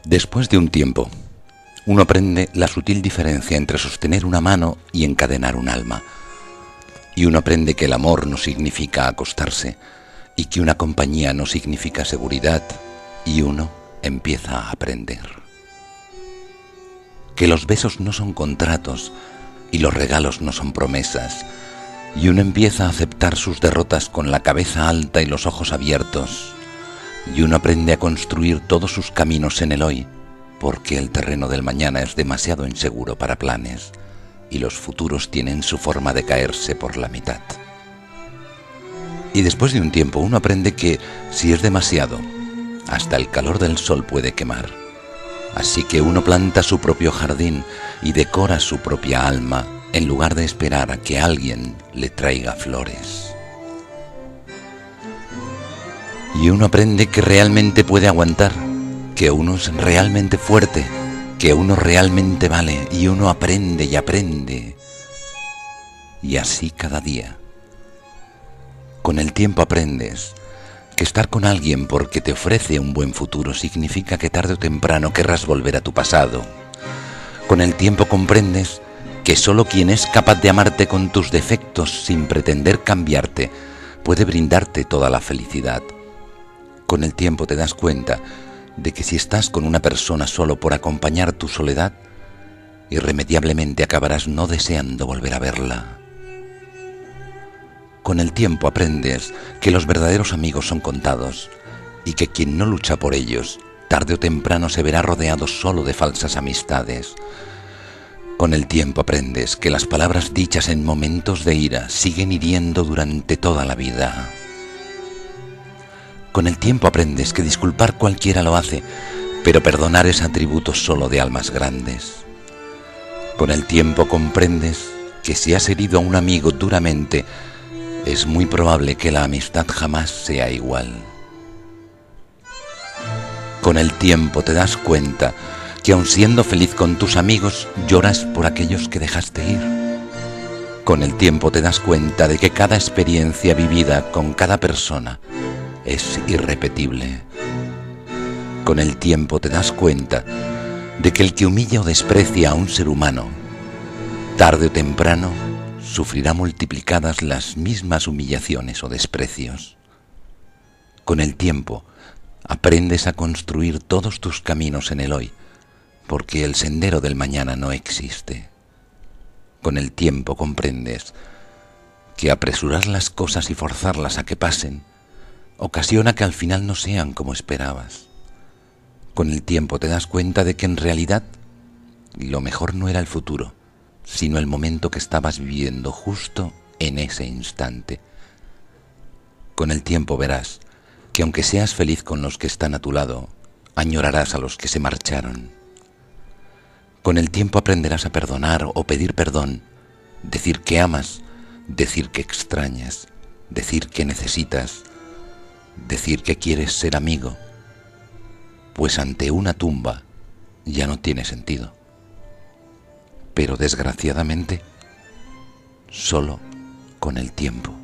Después de un tiempo, uno aprende la sutil diferencia entre sostener una mano y encadenar un alma. Y uno aprende que el amor no significa acostarse y que una compañía no significa seguridad, y uno empieza a aprender que los besos no son contratos y los regalos no son promesas, y uno empieza a aceptar sus derrotas con la cabeza alta y los ojos abiertos, y uno aprende a construir todos sus caminos en el hoy, porque el terreno del mañana es demasiado inseguro para planes, y los futuros tienen su forma de caerse por la mitad. Y después de un tiempo uno aprende que, si es demasiado, hasta el calor del sol puede quemar. Así que uno planta su propio jardín y decora su propia alma en lugar de esperar a que alguien le traiga flores. Y uno aprende que realmente puede aguantar, que uno es realmente fuerte, que uno realmente vale, y uno aprende y aprende. Y así cada día. Con el tiempo aprendes que estar con alguien porque te ofrece un buen futuro significa que tarde o temprano querrás volver a tu pasado. Con el tiempo comprendes que solo quien es capaz de amarte con tus defectos sin pretender cambiarte puede brindarte toda la felicidad. Con el tiempo te das cuenta de que si estás con una persona solo por acompañar tu soledad, irremediablemente acabarás no deseando volver a verla. Con el tiempo aprendes que los verdaderos amigos son contados y que quien no lucha por ellos, tarde o temprano se verá rodeado solo de falsas amistades. Con el tiempo aprendes que las palabras dichas en momentos de ira siguen hiriendo durante toda la vida. Con el tiempo aprendes que disculpar cualquiera lo hace, pero perdonar es atributo solo de almas grandes. Con el tiempo comprendes que si has herido a un amigo duramente, es muy probable que la amistad jamás sea igual. Con el tiempo te das cuenta que aun siendo feliz con tus amigos, lloras por aquellos que dejaste ir. Con el tiempo te das cuenta de que cada experiencia vivida con cada persona es irrepetible. Con el tiempo te das cuenta de que el que humilla o desprecia a un ser humano, tarde o temprano, sufrirá multiplicadas las mismas humillaciones o desprecios. Con el tiempo aprendes a construir todos tus caminos en el hoy, porque el sendero del mañana no existe. Con el tiempo comprendes que apresurar las cosas y forzarlas a que pasen ocasiona que al final no sean como esperabas. Con el tiempo te das cuenta de que en realidad lo mejor no era el futuro, sino el momento que estabas viviendo justo en ese instante. Con el tiempo verás que aunque seas feliz con los que están a tu lado, añorarás a los que se marcharon. Con el tiempo aprenderás a perdonar o pedir perdón, decir que amas, decir que extrañas, decir que necesitas, decir que quieres ser amigo, pues ante una tumba ya no tiene sentido. Pero desgraciadamente, solo con el tiempo.